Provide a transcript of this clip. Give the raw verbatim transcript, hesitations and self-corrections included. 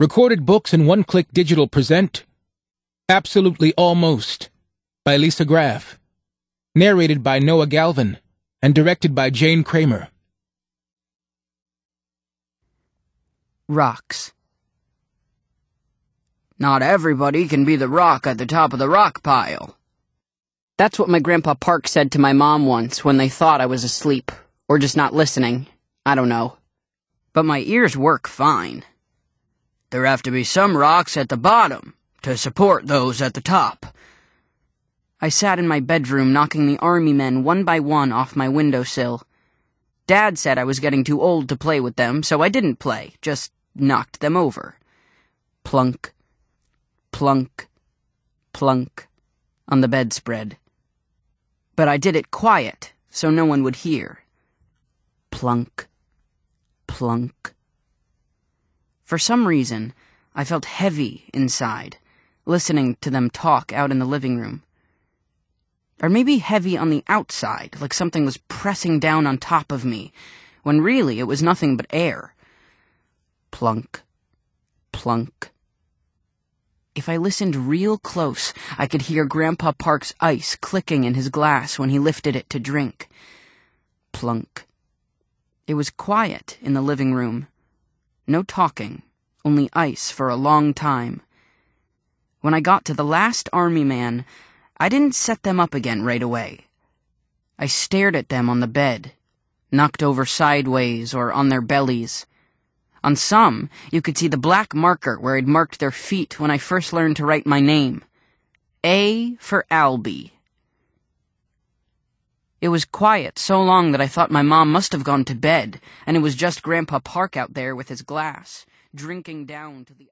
Recorded books and one-click digital present Absolutely Almost by Lisa Graff. Narrated by Noah Galvin and directed by Jane Kramer. Rocks. Not everybody can be the rock at the top of the rock pile. That's what my Grandpa Park said to my mom once when they thought I was asleep, or just not listening. I don't know. But my ears work fine. There have to be some rocks at the bottom to support those at the top. I sat in my bedroom knocking the army men one by one off my windowsill. Dad said I was getting too old to play with them, so I didn't play, just knocked them over. Plunk, plunk, plunk on the bedspread. But I did it quiet, so no one would hear. Plunk, plunk. For some reason, I felt heavy inside, listening to them talk out in the living room. Or maybe heavy on the outside, like something was pressing down on top of me, when really it was nothing but air. Plunk, plunk. If I listened real close, I could hear Grandpa Park's ice clicking in his glass when he lifted it to drink. Plunk. It was quiet in the living room. No talking, only ice for a long time. When I got to the last army man, I didn't set them up again right away. I stared at them on the bed, knocked over sideways or on their bellies. On some, you could see the black marker where I'd marked their feet when I first learned to write my name. A for Albie. It was quiet so long that I thought my mom must have gone to bed, and it was just Grandpa Park out there with his glass, drinking down to the